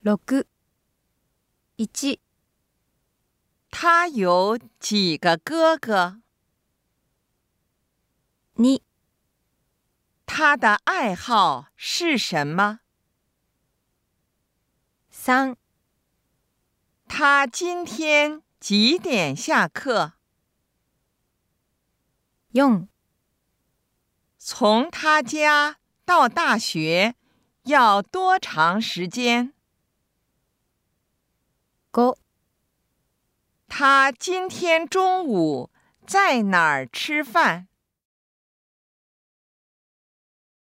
6、1、 他有几个哥哥？ 2、 他的爱好是什么？ 3、 他今天几点下课？ 4、 从他家到大学要多长时间？ 5、 他今天中午在哪儿吃饭？